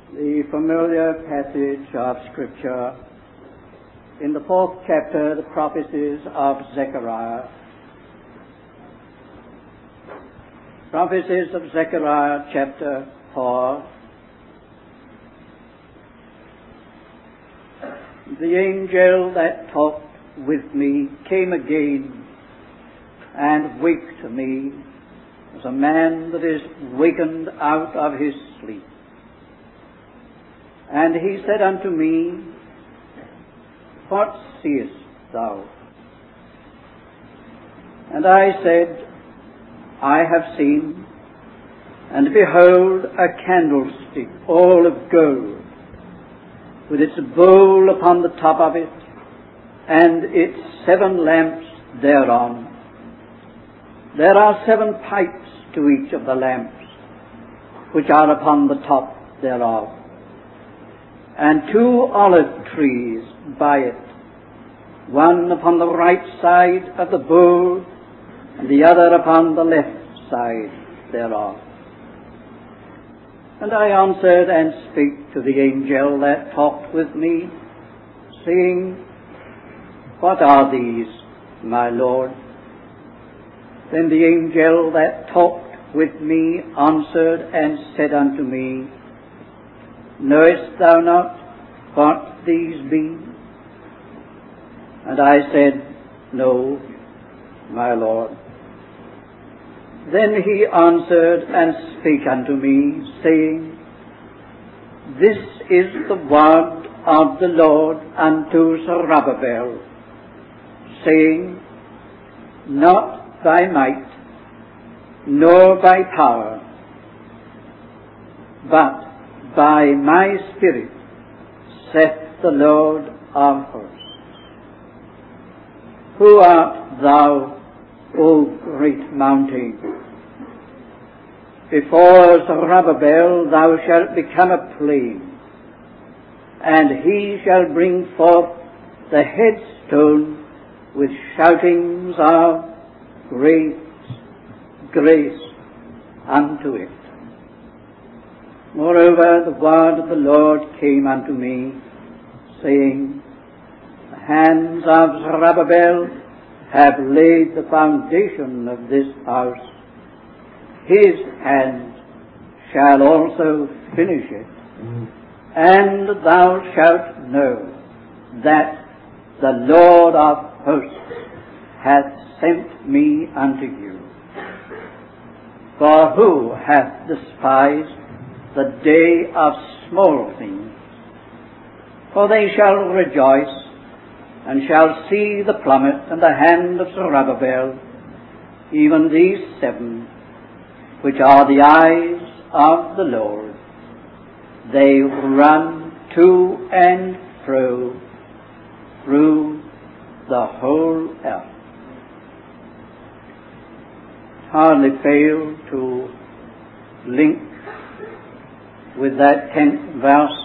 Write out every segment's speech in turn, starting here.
The familiar passage of Scripture in the 4th chapter, the prophecies of Zechariah. Prophecies of Zechariah chapter 4. The angel that talked with me came again and waked me as a man that is wakened out of his sleep. And he said unto me, What seest thou? And I said, I have seen, and behold, a candlestick all of gold, with its bowl upon the top of it, and its 7 lamps thereon. There are 7 pipes to each of the lamps, which are upon the top thereof, and 2 olive trees by it, one upon the right side of the bowl, and the other upon the left side thereof. And I answered and spake to the angel that talked with me, saying, What are these, my Lord? Then the angel that talked with me answered and said unto me, Knowest thou not what these be? And I said, No, my Lord. Then he answered and spake unto me, saying, This is the word of the Lord unto Zerubbabel, saying, Not by might, nor by power, but by my Spirit, saith the Lord of hosts. Who art thou, O great mountain? Before Zerubbabel thou shalt become a plain, and he shall bring forth the headstone with shoutings of grace, grace unto it. Moreover, the word of the Lord came unto me, saying, The hands of Zerubbabel have laid the foundation of this house. His hand shall also finish it. And thou shalt know that the Lord of hosts hath sent me unto you. For who hath despised the day of small things? For they shall rejoice, and shall see the plummet and the hand of Zerubbabel, even these 7, which are the eyes of the Lord. They run to and fro through the whole earth. Hardly fail to link with that 10th verse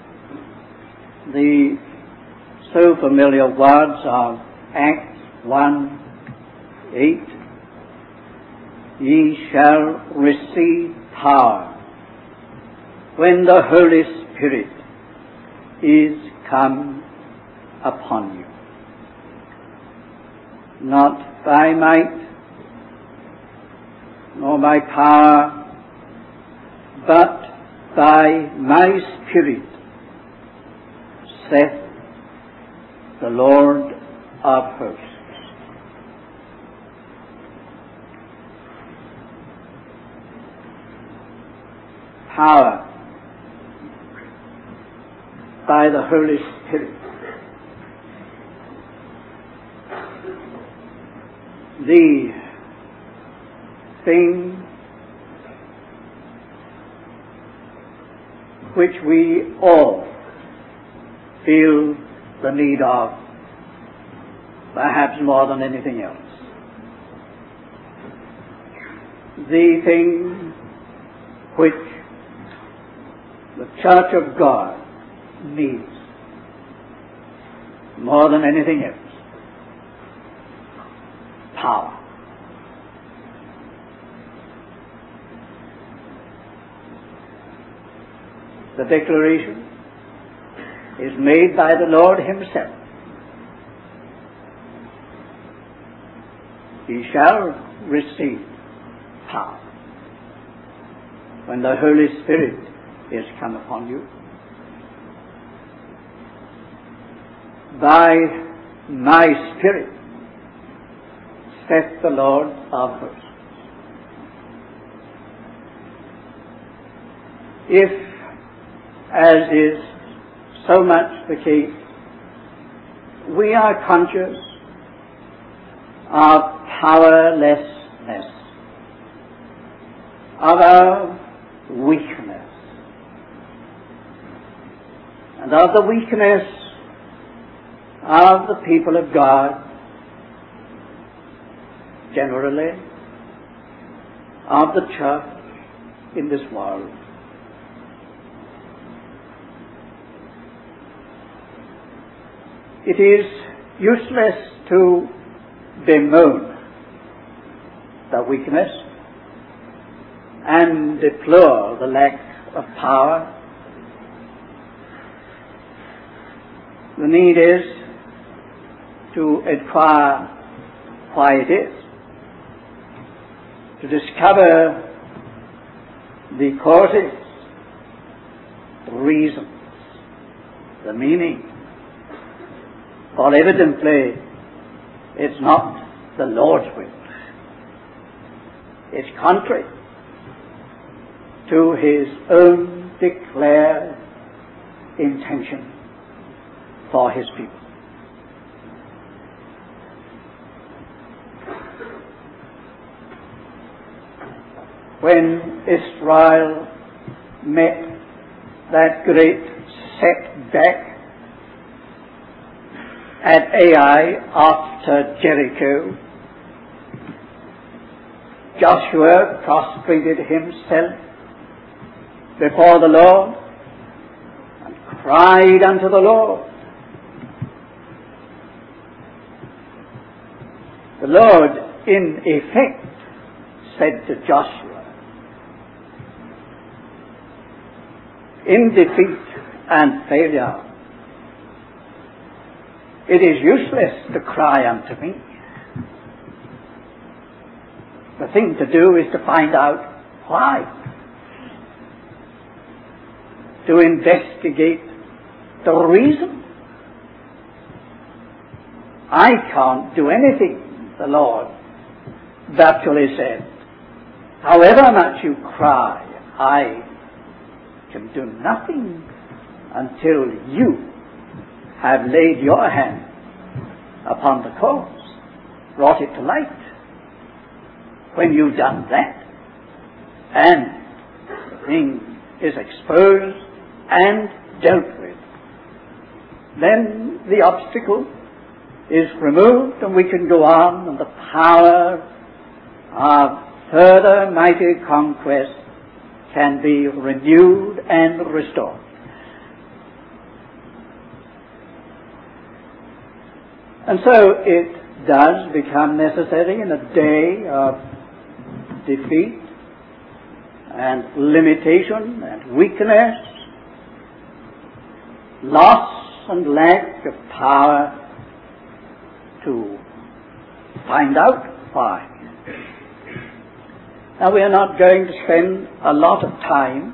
the so familiar words of Acts 1:8. Ye shall receive power when the Holy Spirit is come upon you. Not by might, nor by power, but by my Spirit, saith the Lord of hosts. Power by the Holy Spirit. The thing which we all feel the need of, perhaps more than anything else. The thing which the Church of God needs more than anything else. Power. The declaration is made by the Lord himself. Ye shall receive power when the Holy Spirit is come upon you. By my Spirit, saith the Lord of hosts. If, as is so much the case, we are conscious of powerlessness, of our weakness, and of the weakness of the people of God generally, of the church in this world. It is useless to bemoan the weakness and deplore the lack of power. The need is to inquire why it is, to discover the causes, the reasons, the meaning. For evidently it's not the Lord's will. It's contrary to his own declared intention for his people. When Israel met that great setback at Ai after Jericho, Joshua prostrated himself before the Lord and cried unto the Lord. The Lord, in effect, said to Joshua, in defeat and failure, it is useless to cry unto me. The thing to do is to find out why. To investigate the reason. I can't do anything, the Lord virtually said. However much you cry, I can do nothing until you have laid your hand upon the cause, brought it to light. When you've done that, and the thing is exposed and dealt with, then the obstacle is removed and we can go on, and the power of further mighty conquest can be renewed and restored. And so it does become necessary in a day of defeat and limitation and weakness, loss and lack of power, to find out why. Now, we are not going to spend a lot of time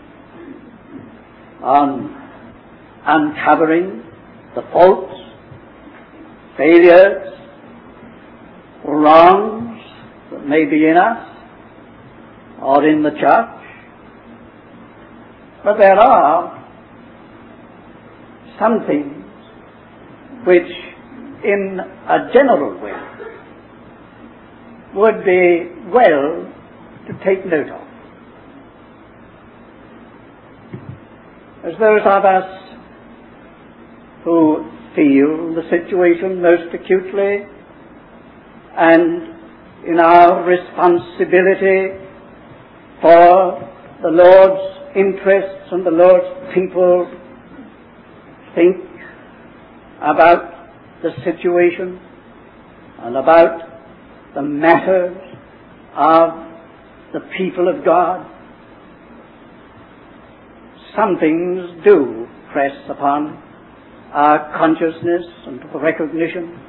on uncovering the faults, failures, wrongs that may be in us or in the church. But there are some things which, in a general way, would be well to take note of. As those of us who feel the situation most acutely, and in our responsibility for the Lord's interests and the Lord's people, think about the situation and about the matters of the people of God. some things do press upon our consciousness and recognition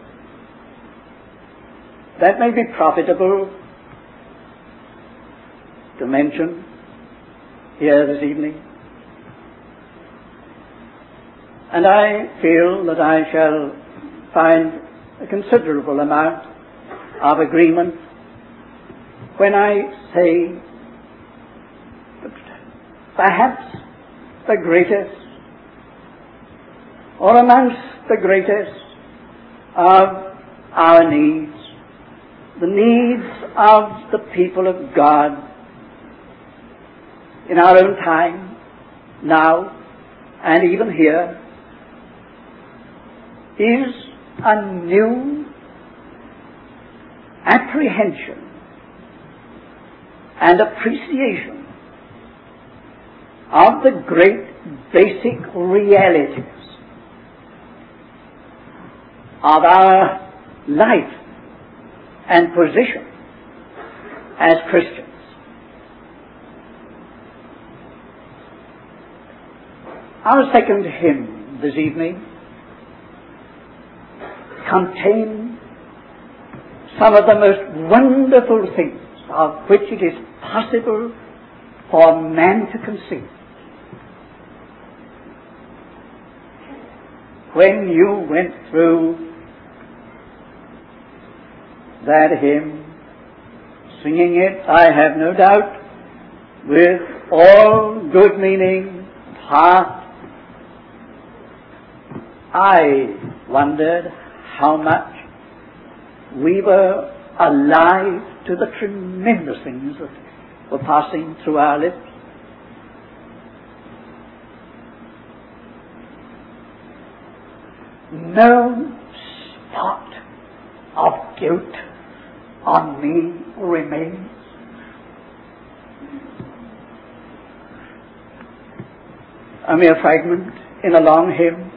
that may be profitable to mention here this evening. And I feel that I shall find a considerable amount of agreement when I say that perhaps the greatest, or amongst the greatest of our needs, the needs of the people of God in our own time, now, and even here, is a new apprehension and appreciation of the great basic realities of our life and position as Christians. Our second hymn this evening contains some of the most wonderful things of which it is possible for man to conceive. When you went through that hymn, singing it, I have no doubt, with all good meaning, heart, I wondered how much we were alive to the tremendous things that were passing through our lips. No spot of guilt on me remains. A mere fragment in a long hymn,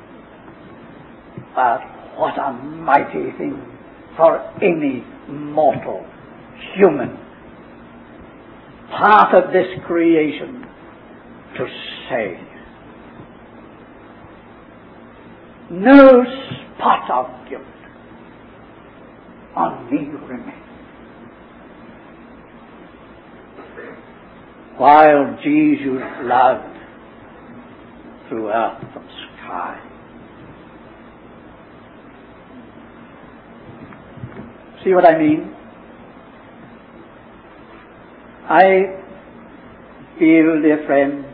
but what a mighty thing for any mortal human part of this creation to say. No spot of guilt on me remains. While Jesus loved through earth and sky. See what I mean? I feel, dear friends,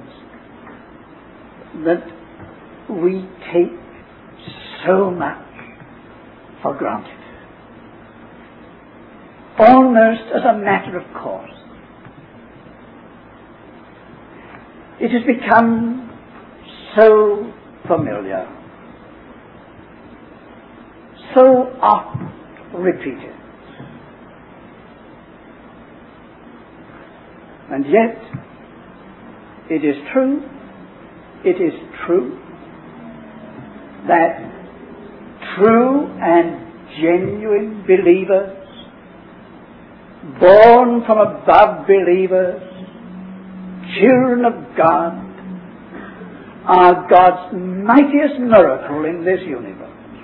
that we take so much for granted, almost as a matter of course. It has become so familiar, so often repeated. And yet, it is true that true and genuine believers, born from above believers, children of God, are God's mightiest miracle in this universe.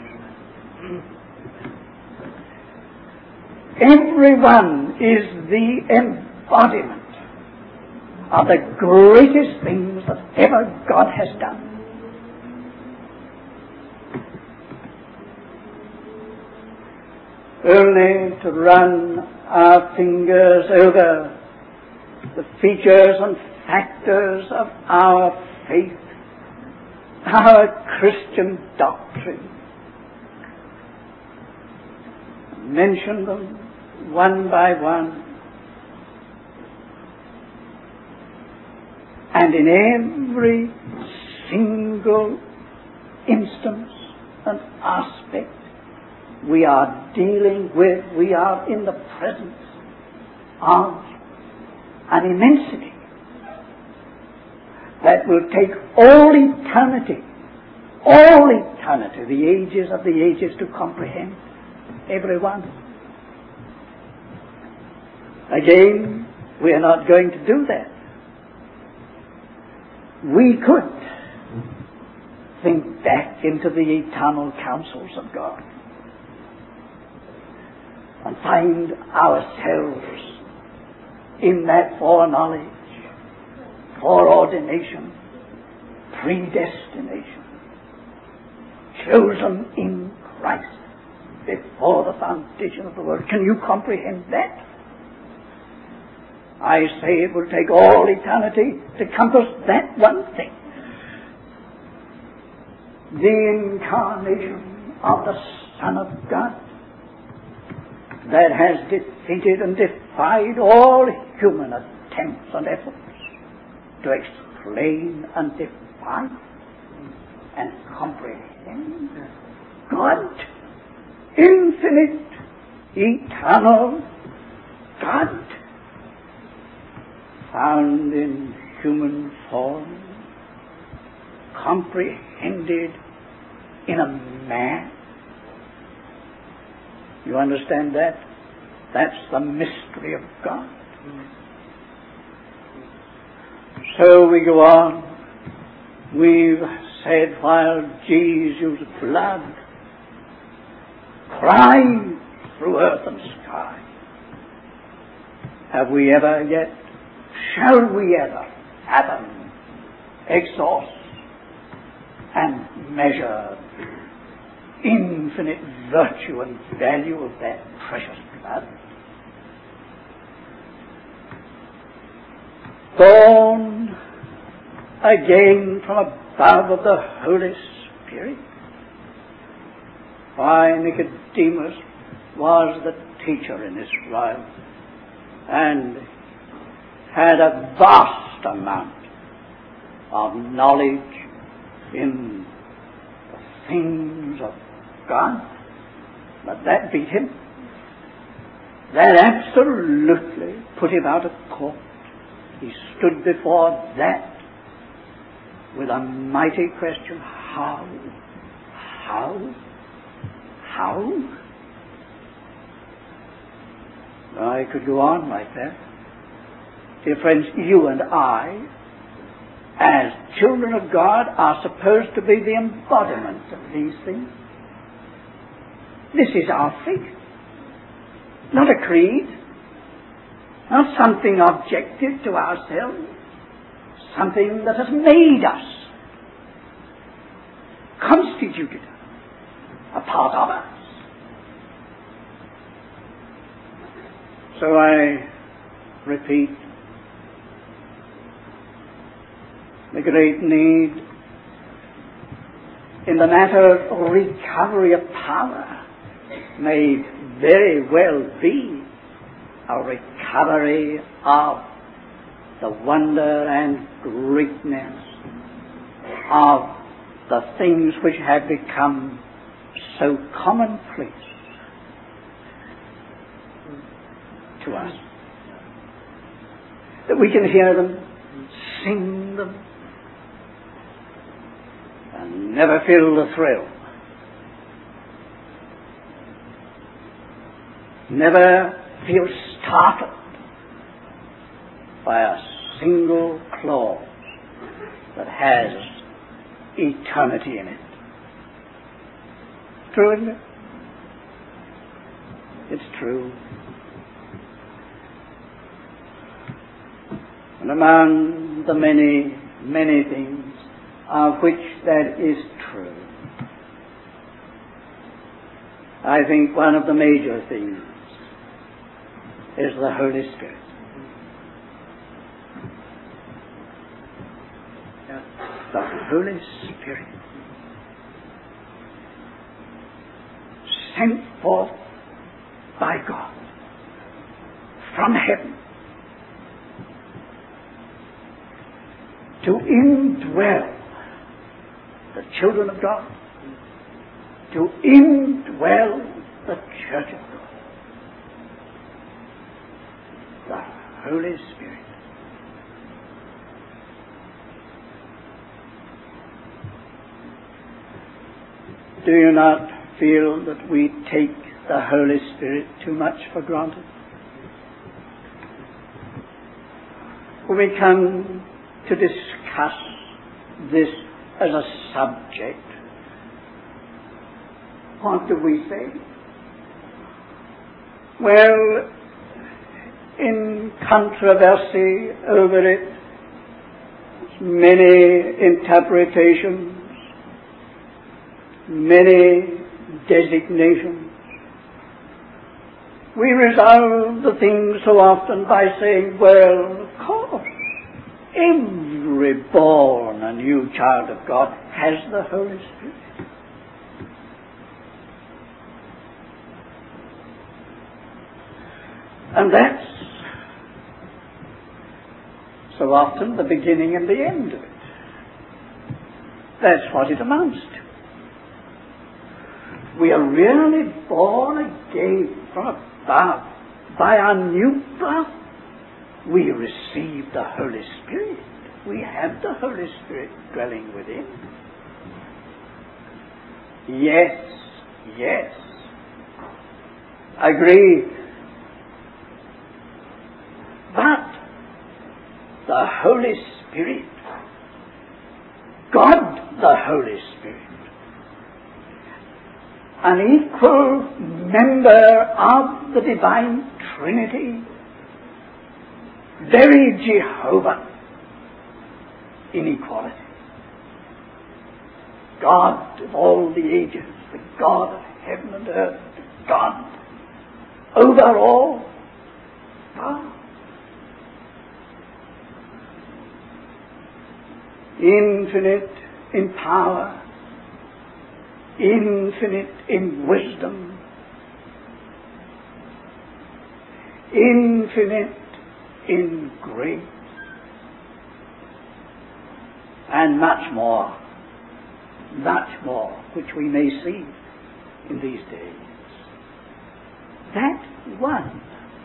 Everyone is the embodiment of the greatest things that ever God has done. Only to run our fingers over the features and factors of our faith, our Christian doctrine, mention them one by one, and in every single instance and aspect we are dealing with, we are in the presence of an immensity that will take all eternity, the ages of the ages to comprehend, every one. Again, we are not going to do that. we could think back into the eternal counsels of God and find ourselves in that foreknowledge, foreordination, predestination, chosen in Christ before the foundation of the world. Can you comprehend that? I say it will take all eternity to compass that one thing. The incarnation of the Son of God that has defeated and defied all human attempts and efforts to explain and define and comprehend God, infinite, eternal God, found in human form, comprehended in a man. You understand that? That's the mystery of God. So we go on. We've said, while Jesus' blood cried through earth and sky, have we ever yet, shall we ever fathom, exhaust, and measure infinite virtue and value of that precious blood? Born again from above of the Holy Spirit. Why, Nicodemus was the teacher in Israel and had a vast amount of knowledge in the things of God, but that beat him. That absolutely put him out of court. He stood before that with a mighty question: how? I could go on like that. Dear friends, you and I, as children of God, are supposed to be the embodiment of these things. This is our faith. Not a creed, not something objective to ourselves, something that has made us, constituted a part of us. So I repeat, the great need in the matter of recovery of power may very well be a recovery of the wonder and greatness of the things which have become so commonplace to us, that we can hear them, sing them, and never feel the thrill, never feel startled by a single clause that has eternity in it. True, isn't it? It's true. And among the many, many things of which that is true, I think one of the major things is the Holy Spirit. The Holy Spirit sent forth by God from heaven to indwell the children of God, to indwell the church of God. The Holy Spirit. Do you not feel that we take the Holy Spirit too much for granted? When we come to discuss this as a subject, what do we say? Well, in controversy over it, many interpretations, many designations. We resolve the thing so often by saying, well, of course, every born and new child of God has the Holy Spirit. And that's so often the beginning and the end of it. That's what it amounts to. We are really born again from above by our new birth. We receive the Holy Spirit. We have the Holy Spirit dwelling within. Yes. Agree. But the Holy Spirit, God the Holy Spirit, an equal member of the divine Trinity, very Jehovah in equality. God of all the ages, the God of heaven and earth, the God over all. God. Infinite in power, infinite in wisdom, infinite in grace, and much more, which we may see in these days. That one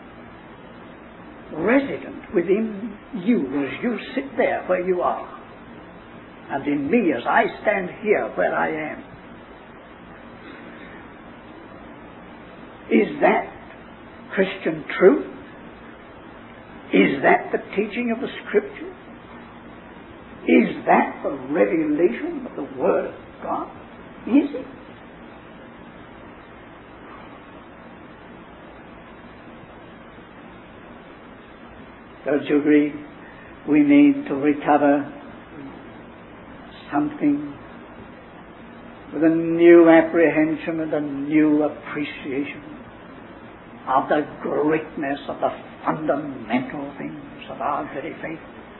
resident within you as you sit there where you are, and in me as I stand here where I am. Is that Christian truth? Is that the teaching of the Scripture? Is that the revelation of the Word of God? Is it? Don't you agree? We need to recover something with a new apprehension and a new appreciation of the greatness of the fundamental things of our very faith.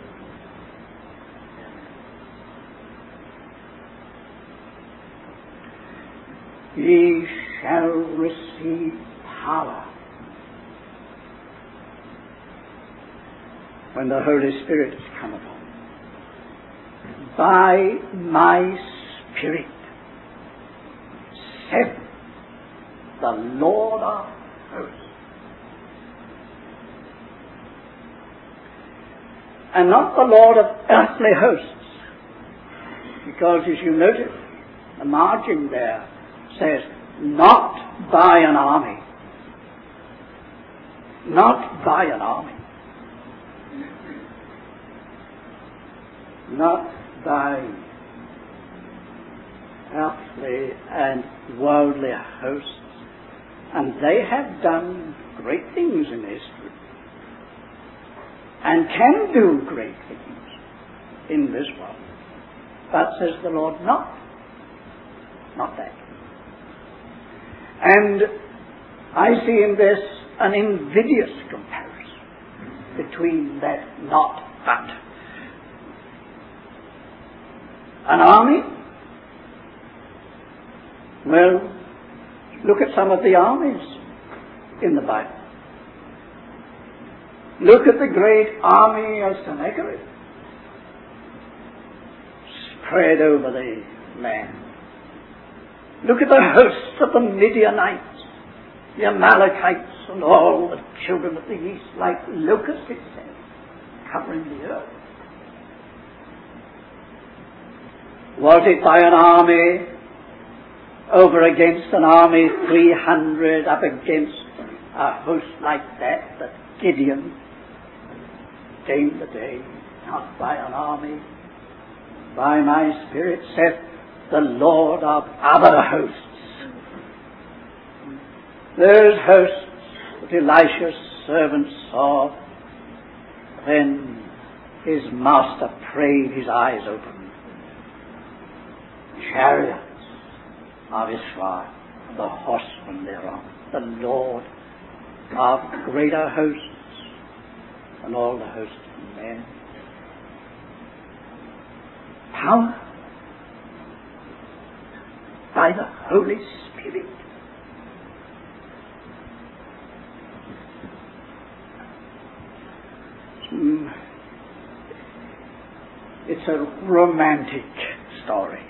Ye shall receive power when the Holy Spirit has come upon you. By my Spirit, saith the Lord of hosts. And not the Lord of earthly hosts, because as you notice, the margin there says, not by an army. Not by an army. Not by earthly and worldly hosts. And they have done great things in history, and can do great things in this world. But, says the Lord, not that. And I see in this an invidious comparison between that not but. An army? Well, look at some of the armies in the Bible. Look at the great army of Sennacherib spread over the land. Look at the hosts of the Midianites, the Amalekites, and all the children of the east, like locusts, it says, covering the earth. Was it by an army over against an army 300 up against a host like that Gideon gained the day? Not by an army, by my Spirit, saith the Lord of other hosts. Those hosts that Elisha's servant saw, then his master prayed his eyes open. Chariots of Israel, the horsemen thereon, the Lord of greater hosts than all the hosts of men. Power by the Holy Spirit. It's a romantic story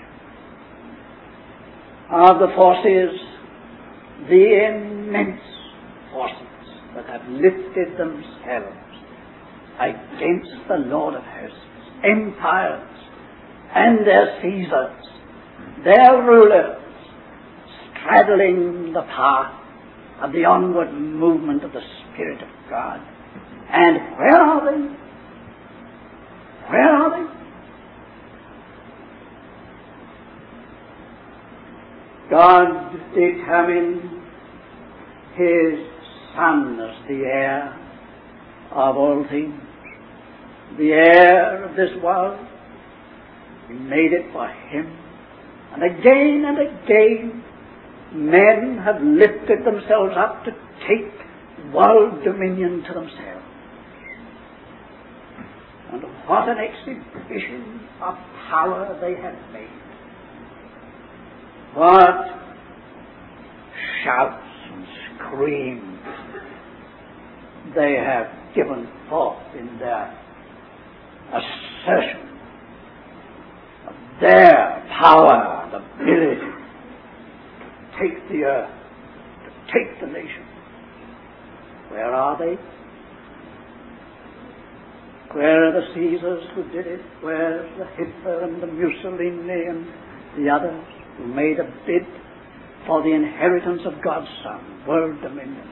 of the forces, the immense forces that have lifted themselves against the Lord of hosts, empires and their Caesars, their rulers, straddling the path of the onward movement of the Spirit of God. And where are they? Where are they? God determined His Son as the heir of all things, the heir of this world. He made it for Him. And again, men have lifted themselves up to take world dominion to themselves. And what an exhibition of power they have made. What shouts and screams they have given forth in their assertion of their power and ability to take the earth, to take the nation. Where are they? Where are the Caesars who did it? Where's the Hitler and the Mussolini and the others who made a bid for the inheritance of God's Son, world dominion?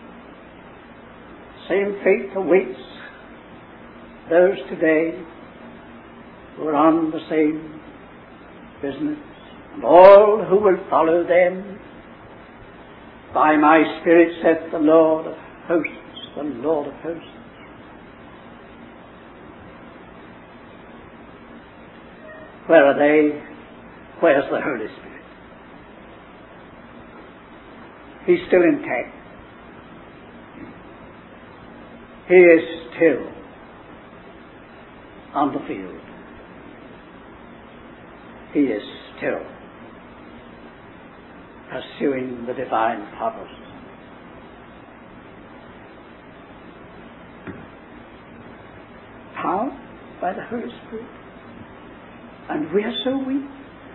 Same fate awaits those today who are on the same business, and all who will follow them. By my Spirit, saith the Lord of hosts, the Lord of hosts. Where are they? Where's the Holy Spirit? He's still intact. He is still on the field. He is still pursuing the divine purpose. Power by the Holy Spirit. And we are so weak,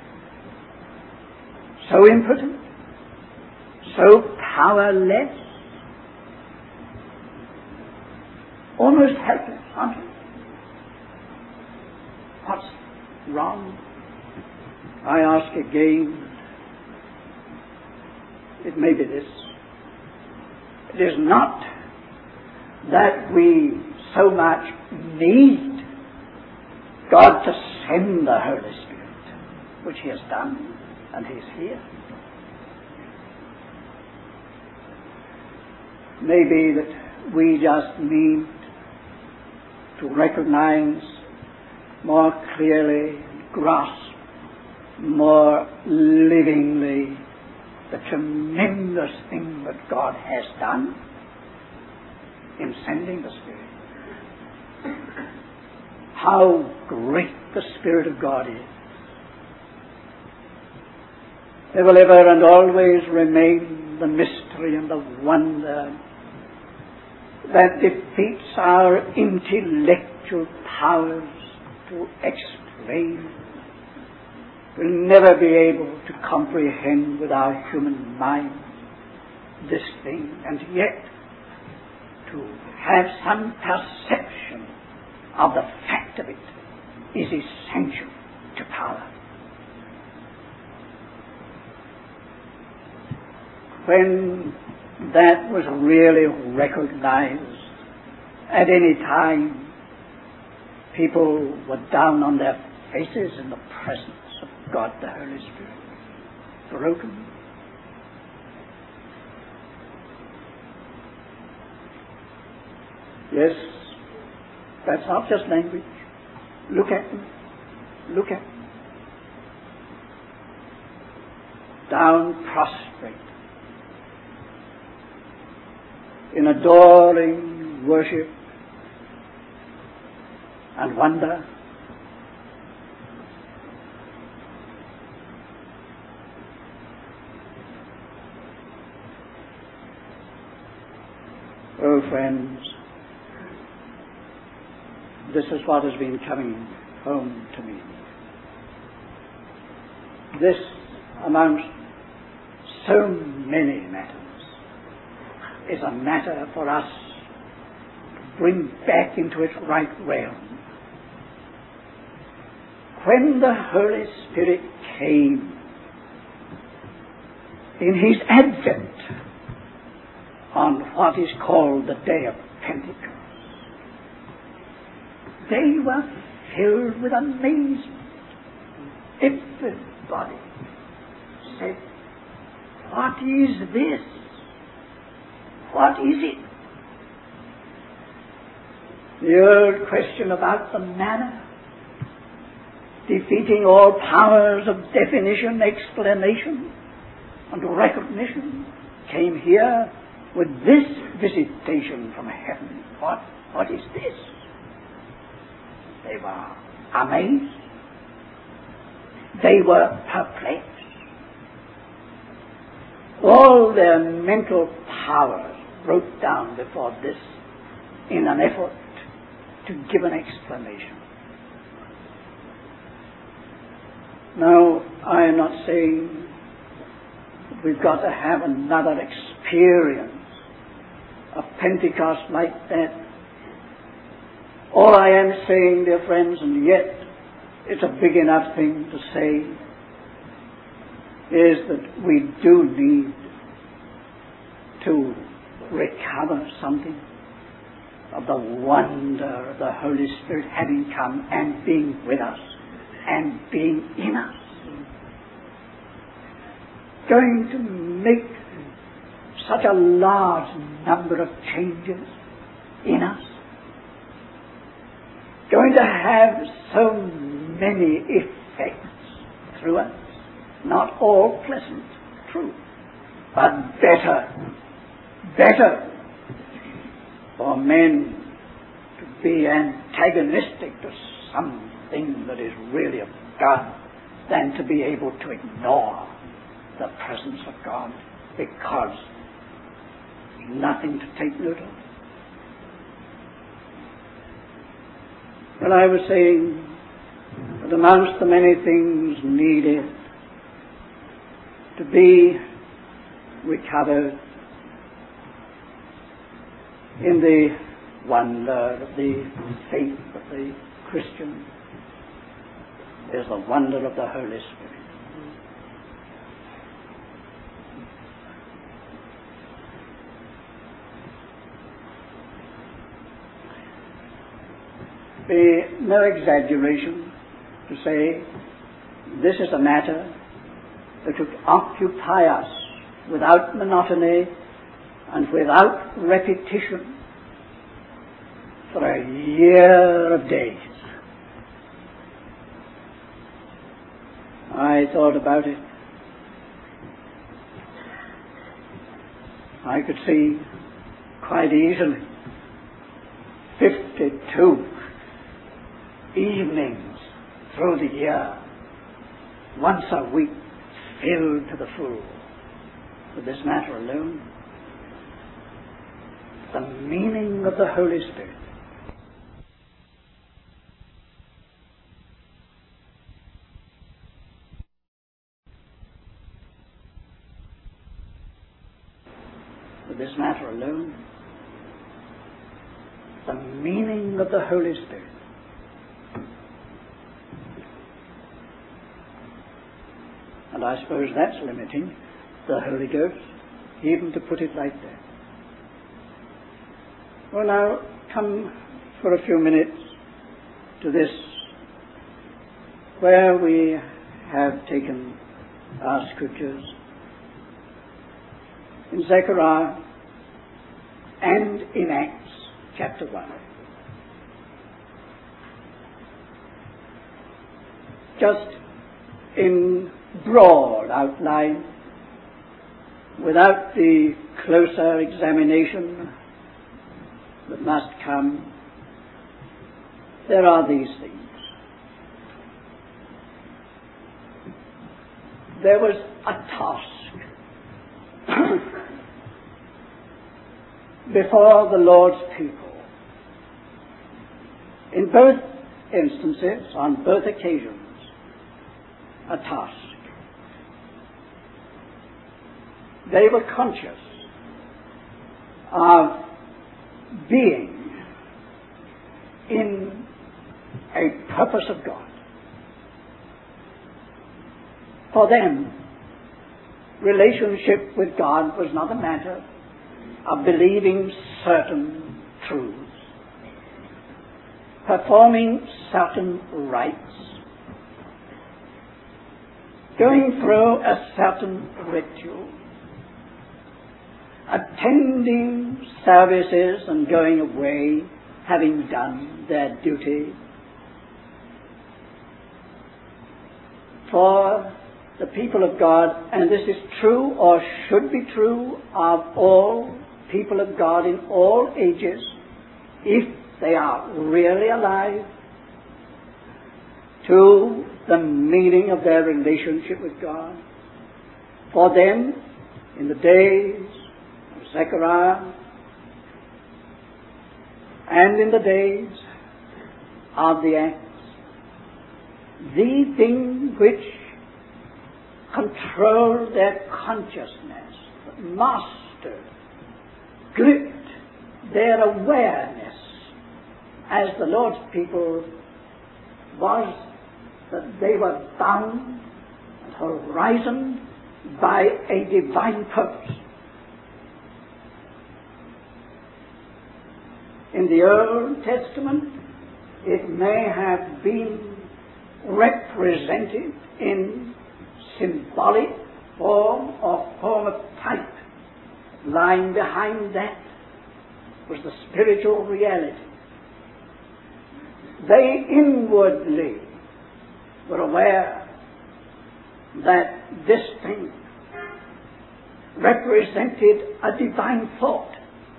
so impotent, so powerless, almost helpless, aren't we? What's wrong? I ask again. It may be this. It is not that we so much need God to send the Holy Spirit, which He has done, and He's here. Maybe that we just need to recognize more clearly, grasp more livingly the tremendous thing that God has done in sending the Spirit. How great the Spirit of God is. There will ever and always remain the mystery and the wonder that defeats our intellectual powers to explain. We'll never be able to comprehend with our human mind this thing, and yet to have some perception of the fact of it is essential to power. When that was really recognized at any time, people were down on their faces in the presence of God the Holy Spirit. Broken. Yes, that's not just language. Look at them. Look at them. Down prostrate in adoring worship and wonder. Oh, friends, this is what has been coming home to me. This, amongst so many matters, is a matter for us to bring back into its right realm. When the Holy Spirit came in His advent on what is called the day of Pentecost, they were filled with amazement. Everybody said, "What is this? What is it?" The old question about the manna, defeating all powers of definition, explanation, and recognition, came here with this visitation from heaven. What is this? They were amazed. They were perplexed. All their mental powers broke down before this in an effort to give an explanation. Now, I am not saying that we've got to have another experience of Pentecost like that. All I am saying, dear friends, and yet it's a big enough thing to say, is that we do need to recover something of the wonder of the Holy Spirit having come and being with us and being in us. Going to make such a large number of changes in us. Going to have so many effects through us. Not all pleasant, true, but better for men to be antagonistic to something that is really of God than to be able to ignore the presence of God because there's nothing to take note of. Well, I was saying that amongst the many things needed to be recovered in the wonder of the faith of the Christian is the wonder of the Holy Spirit. Be no exaggeration to say this is a matter that would occupy us without monotony and without repetition for a year of days. I thought about it. I could see quite easily 52 evenings through the year, once a week, filled to the full with this matter alone. The meaning of the Holy Spirit. With this matter alone, the meaning of the Holy Spirit. And I suppose that's limiting the Holy Ghost, even to put it like that. Well, now, come for a few minutes to this where we have taken our scriptures, in Zechariah and in Acts chapter 1. Just in broad outline, without the closer examination that must come, there are these things. There was a task before the Lord's people. In both instances, on both occasions, a task. They were conscious of being in a purpose of God. For them, relationship with God was not a matter of believing certain truths, performing certain rites, going through a certain ritual, attending services and going away, having done their duty. For the people of God, and this is true or should be true of all people of God in all ages, if they are really alive to the meaning of their relationship with God. For them, in the days of Zechariah and in the days of the Acts, the thing which controlled their consciousness, mastered, gripped their awareness as the Lord's people, was that they were bound at horizon by a divine purpose. In the Old Testament, it may have been represented in symbolic form or form of type. Lying behind that was the spiritual reality. They inwardly were aware that this thing represented a divine thought,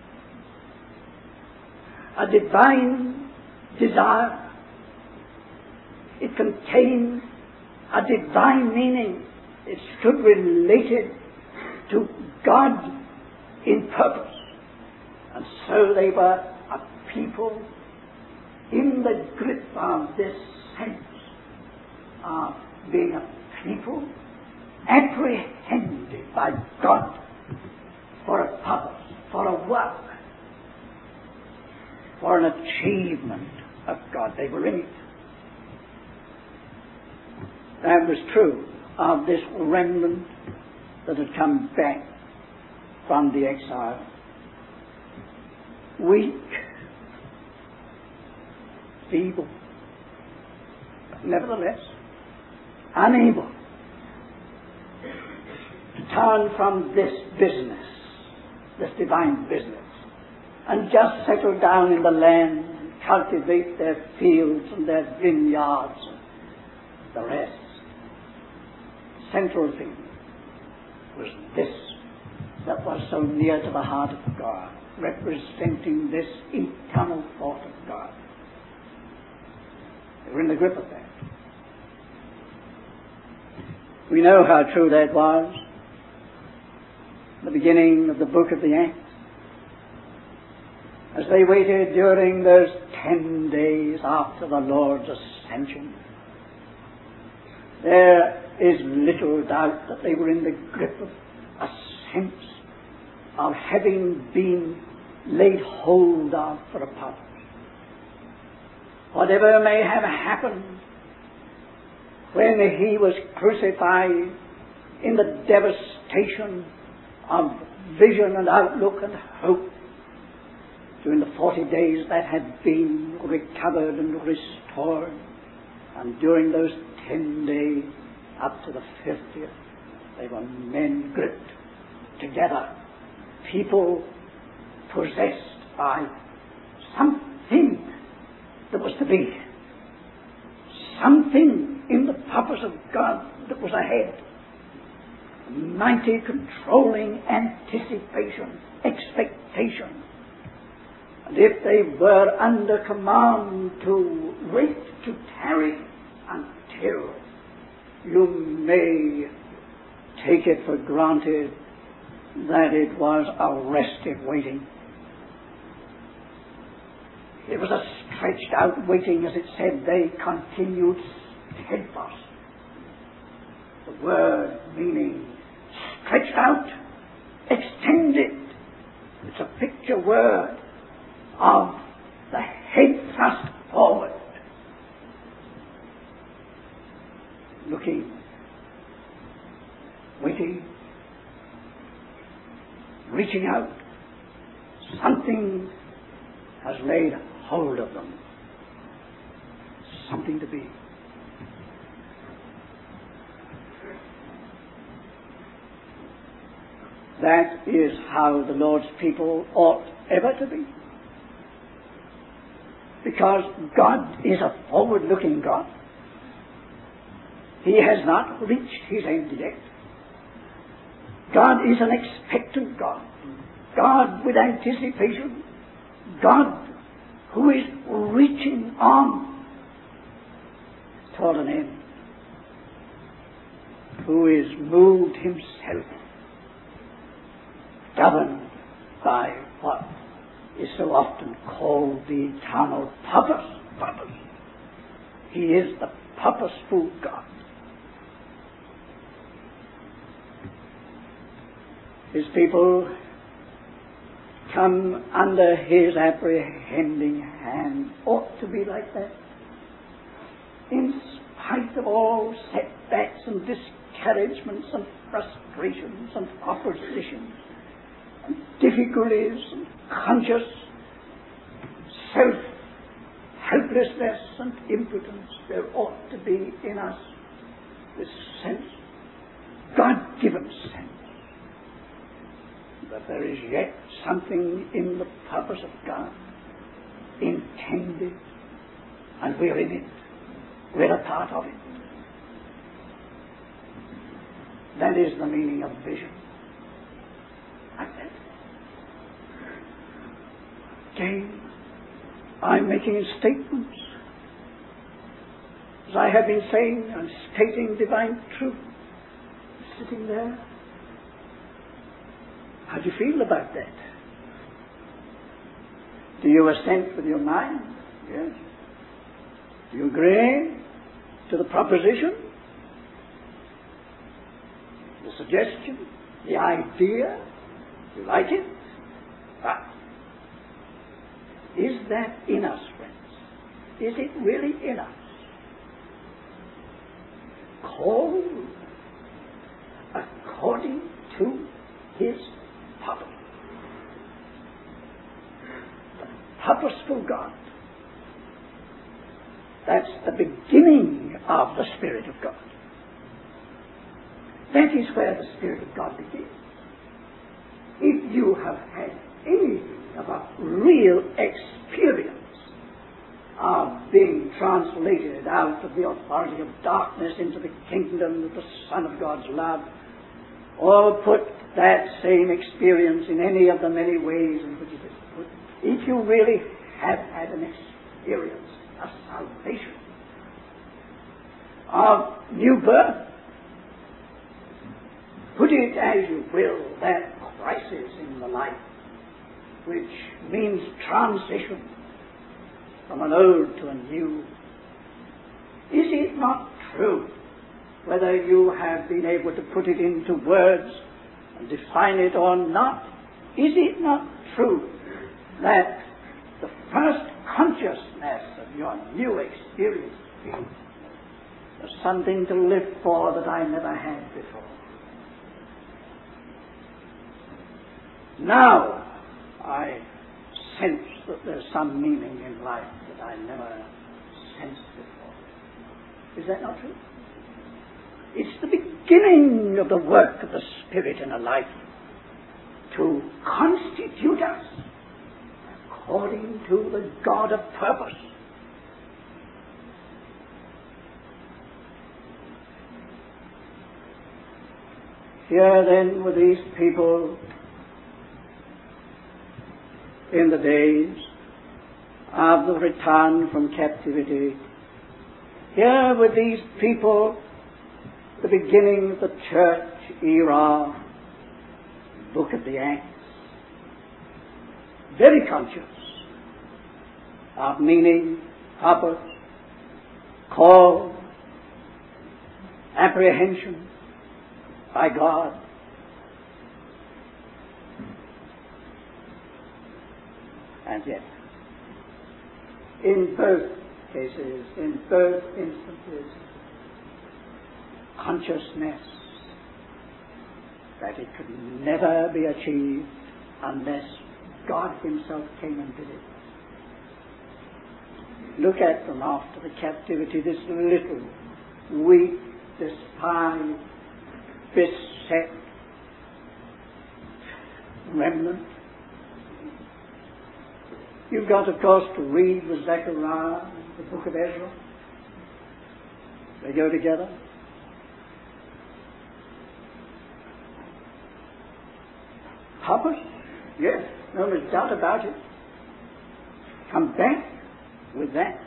a divine desire. It contained a divine meaning. It stood related to God in purpose. And so they were a people in the grip of this sense of being a people apprehended by God for a purpose, for a work, for an achievement of God. They were in it. That was true of this remnant that had come back from the exile. Weak, feeble, but nevertheless unable to turn from this business, this divine business, and just settle down in the land and cultivate their fields and their vineyards and the rest. Central thing was this that was so near to the heart of God, representing this eternal thought of God. They were in the grip of that. We know how true that was. The beginning of the book of the Acts. As they waited during those 10 days after the Lord's ascension, there is little doubt that they were in the grip of a sense of having been laid hold of for a purpose. Whatever may have happened when he was crucified, in the devastation of vision and outlook and hope, during the 40 days that had been recovered and restored, and during those 10 days up to the 50th, they were men gripped together, people possessed by something that was to be, something in the purpose of God that was ahead, mighty controlling anticipation, expectation. And if they were under command to wait, to tarry until, you may take it for granted that it was a restive waiting. It was a stretched out waiting, as it said, they continued steadfast. The word meaning stretched out, extended. It's a picture word of the head thrust forward, looking, waiting, reaching out. Something has laid hold of them. Something to be. That is how the Lord's people ought ever to be. Because God is a forward-looking God. He has not reached his end yet. God is an expectant God. God with anticipation. God who is reaching on toward an end. Who is moved himself, governed by what is so often called the eternal purpose. He is the purposeful God. His people come under his apprehending hand ought to be like that. In spite of all setbacks and discouragements and frustrations and oppositions and difficulties and conscious self-helplessness and impotence, there ought to be in us this sense, God-given sense, that there is yet something in the purpose of God intended, and we're in it. We're a part of it. That is the meaning of vision. Like that. Again, I'm making statements. As I have been saying, I'm stating divine truth. Sitting there. How do you feel about that? Do you assent with your mind? Yes. Do you agree to the proposition? The suggestion? The idea? Do you like it? But is that in us, friends? Is it really in us? Called according to his purpose. The purposeful God. That's the beginning of the Spirit of God. That is where the Spirit of God begins. If you have had anything of a real experience of being translated out of the authority of darkness into the kingdom of the Son of God's love, or put that same experience in any of the many ways in which it is put, if you really have had an experience of salvation, of new birth, put it as you will, that crisis in the life which means transition from an old to a new. Is it not true, whether you have been able to put it into words and define it or not, is it not true that the first consciousness of your new experience is something to live for that I never had before? Now I sense that there's some meaning in life that I never sensed before. Is that not true? It's the beginning of the work of the Spirit in a life to constitute us according to the God of purpose. Here then were these people in the days of the return from captivity. Here were these people, the beginning of the church era, Book of the Acts, very conscious of meaning, purpose, call, apprehension by God. And yet, in both cases, in both instances, consciousness that it could never be achieved unless God Himself came and did it. Look at them after the captivity, this little, weak, despised, beset remnant. You've got, of course, to read with Zechariah, the book of Ezra. They go together. Purpose? Yes, no doubt about it. Come back with that.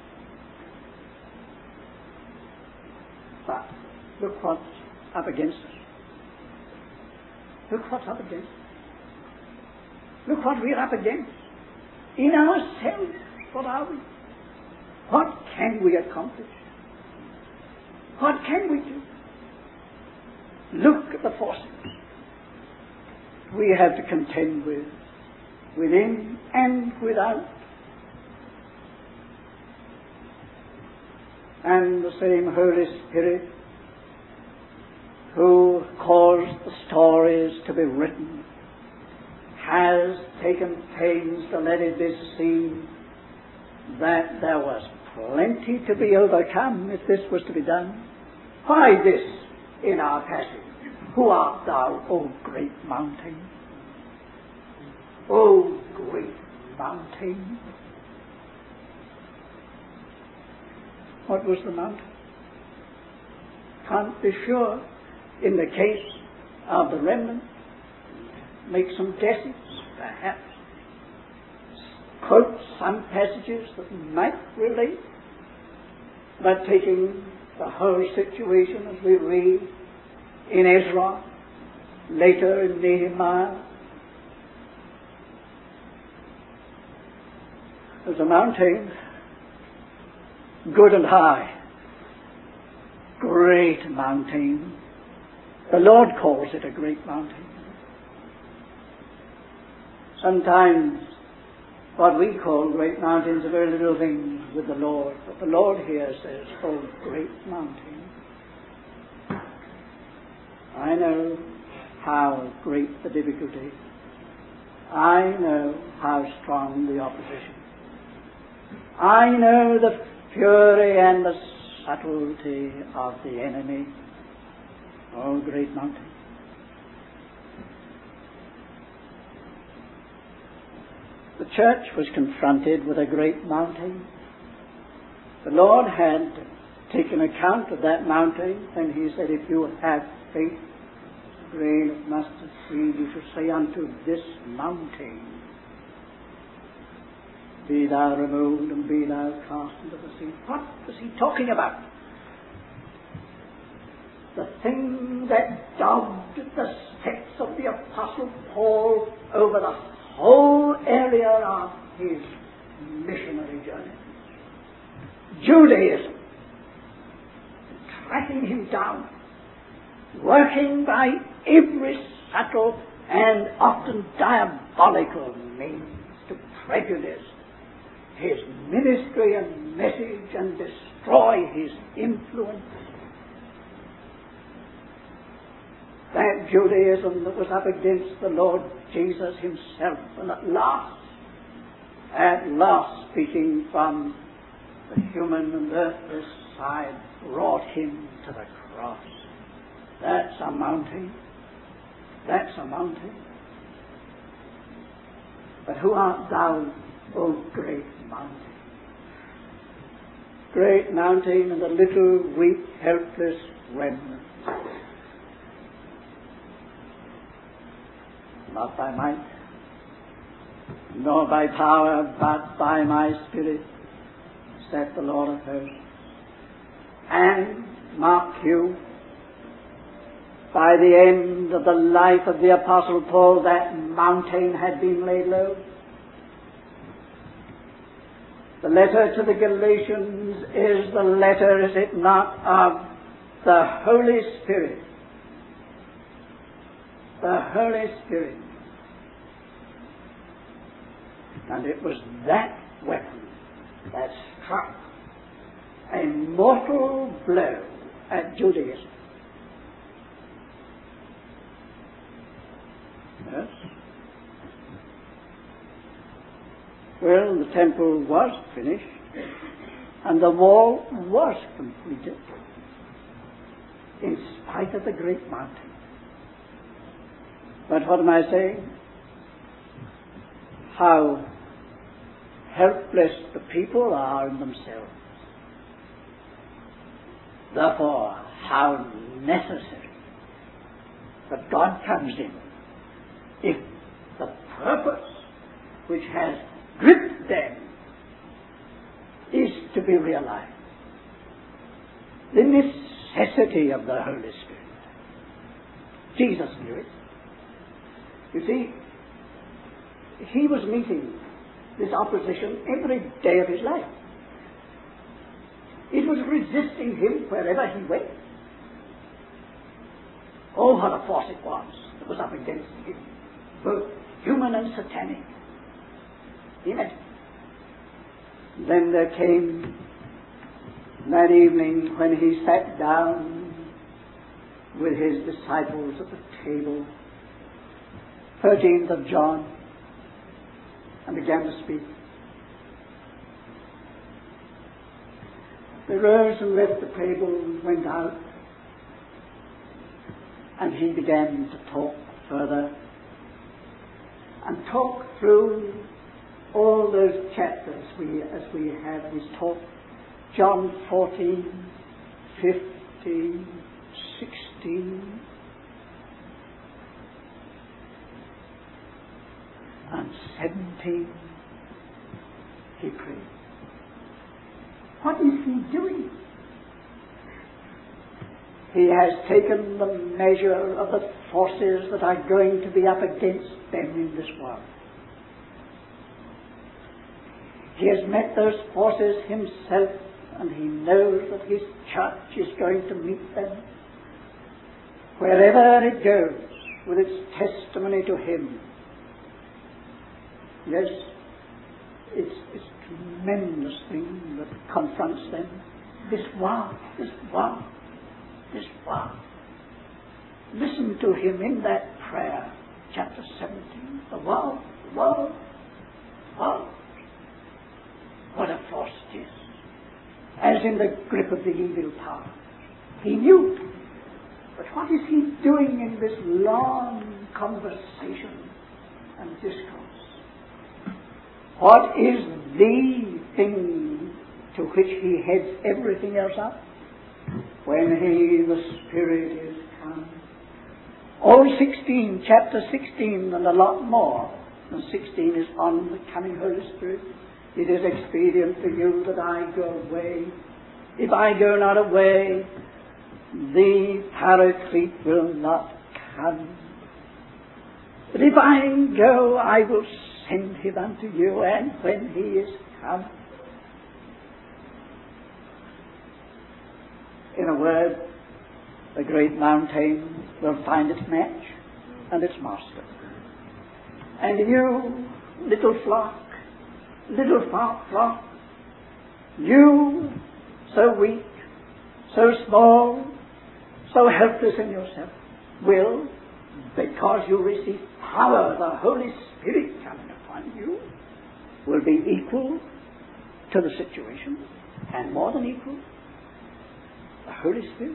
But look what's up against us. Look what's up against us. Look what we're up against. In ourselves, what are we? What can we accomplish? What can we do? Look at the forces we have to contend with, within and without. And the same Holy Spirit who caused the stories to be written has taken pains to let it be seen that there was plenty to be overcome if this was to be done. Why this in our passage? Who art thou, O great mountain? O great mountain. What was the mountain? Can't be sure. In the case of the remnant, make some guesses, perhaps. Quote some passages that might relate, but taking the whole situation as we read in Ezra, later in Nehemiah, there's a mountain, good and high, great mountain. The Lord calls it a great mountain. Sometimes what we call great mountains are very little things with the Lord, but the Lord here says, oh, great mountain. I know how great the difficulty. I know how strong the opposition. I know the fury and the subtlety of the enemy. Oh, great mountain. The church was confronted with a great mountain. The Lord had taken account of that mountain, and He said, if you have faith, grain of mustard seed, you shall say unto this mountain, be thou removed and be thou cast into the sea. What was He talking about? The thing that dogged the steps of the Apostle Paul over the whole area of his missionary journey. Judaism, tracking him down, working by every subtle and often diabolical means to prejudice his ministry and message and destroy his influence. That Judaism that was up against the Lord Jesus Himself, and at last speaking from the human and earthly side brought him to the cross. That's a mountain. That's a mountain. But who art thou, O great mountain? Great mountain and the little, weak, helpless remnant. Not by might, nor by power, but by my Spirit, saith the Lord of hosts. And, mark you, by the end of the life of the Apostle Paul, that mountain had been laid low. The letter to the Galatians is the letter, is it not, of the Holy Spirit. The Holy Spirit. And it was that weapon that struck a mortal blow at Judaism. Yes. Well, the temple was finished and the wall was completed in spite of the great mountain. But what am I saying? How helpless the people are in themselves. Therefore, how necessary that God comes in if the purpose which has gripped them is to be realized. The necessity of the Holy Spirit. Jesus knew it. You see, he was meeting this opposition every day of his life. It was resisting him wherever he went. Oh, what a force it was that was up against him, both human and satanic. Imagine. Then there came that evening when he sat down with his disciples at the table, 13th of John, and began to speak. They rose and left the table and went out, and he began to talk further and talk through all those chapters as we had his talk. John 14, 15, 16, and 17, he prayed. What is he doing? He has taken the measure of the forces that are going to be up against them in this world. He has met those forces himself, and he knows that his church is going to meet them wherever it goes with its testimony to him. Yes, it's a tremendous thing that confronts them. This wow. Listen to him in that prayer, chapter 17. The wow. What a force it is. As in the grip of the evil power. He knew. But what is he doing in this long conversation and discourse? What is the thing to which he heads everything else up? When the Spirit is come. All 16, chapter 16 and a lot more than 16 is on the coming Holy Spirit. It is expedient for you that I go away. If I go not away, the Paraclete will not come. But if I go, I will send him unto you, and when he is come. In a word, the great mountain will find its match and its master. And you, little flock, you, so weak, so small, so helpless in yourself, will, because you receive power, the Holy Spirit coming upon you, will be equal to the situation, and more than equal, the Holy Spirit.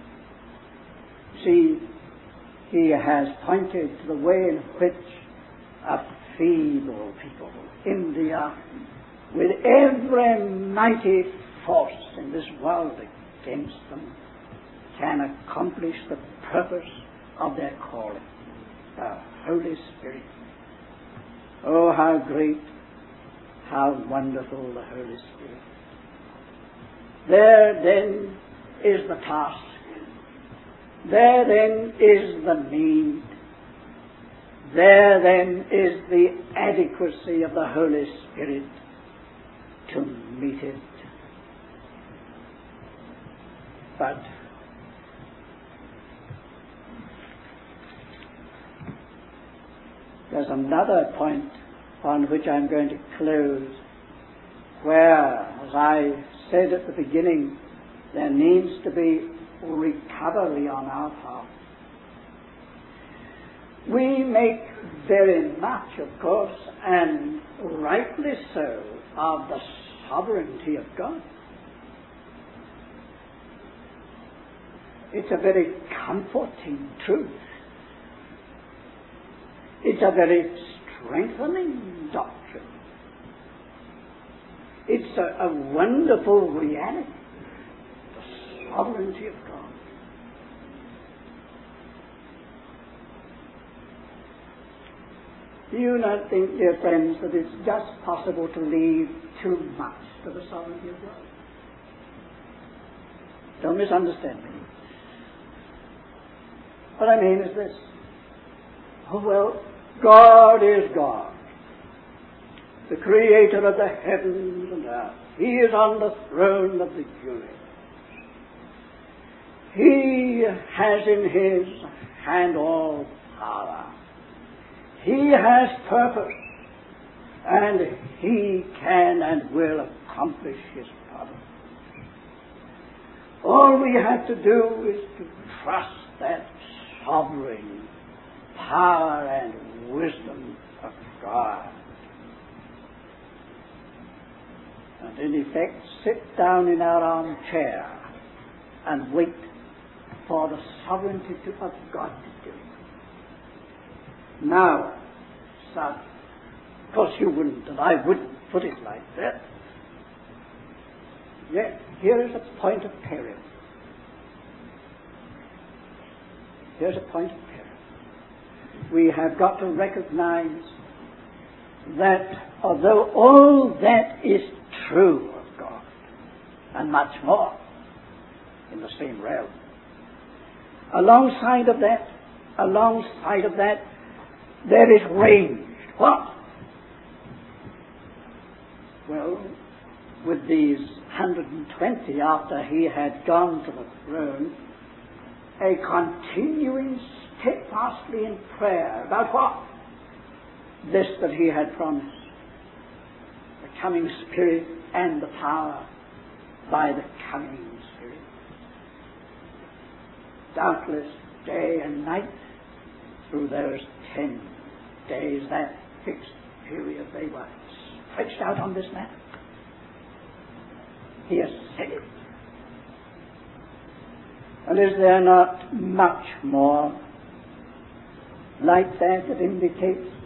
See, he has pointed to the way in which a feeble people, India, with every mighty force in this world against them, can accomplish the purpose of their calling, the Holy Spirit. Oh, how great, how wonderful the Holy Spirit. There then is the task. There then is the need. There then is the adequacy of the Holy Spirit to meet it. But there's another point on which I'm going to close, where, as I said at the beginning, there needs to be recovery on our part. We make very much, of course, and rightly so, of the sovereignty of God. It's a very comforting truth. It's a very strengthening doctrine. It's a wonderful reality, the sovereignty of God. Do you not think, dear friends, that it's just possible to leave too much to the sovereignty of God? Don't misunderstand me. What I mean is this. Oh, well, God is God, the creator of the heavens and earth. He is on the throne of the universe. He has in his hand all power. He has purpose, and he can and will accomplish his purpose. All we have to do is to trust that sovereign power and wisdom of God. And in effect, sit down in our armchair and wait for the sovereignty of God to do it. Now, son, of course you wouldn't and I wouldn't put it like that. Yet, here is a point of peril. Here's a point of peril. We have got to recognize that although all that is true of God, and much more in the same realm, alongside of that, there is range. What? Well, with these 120 after he had gone to the throne, a continuing steadfastly in prayer about what? This that he had promised. The coming Spirit and the power by the coming Spirit. Doubtless day and night through those 10 days, that fixed period, they were stretched out on this matter. He has said it. And is there not much more like that that indicates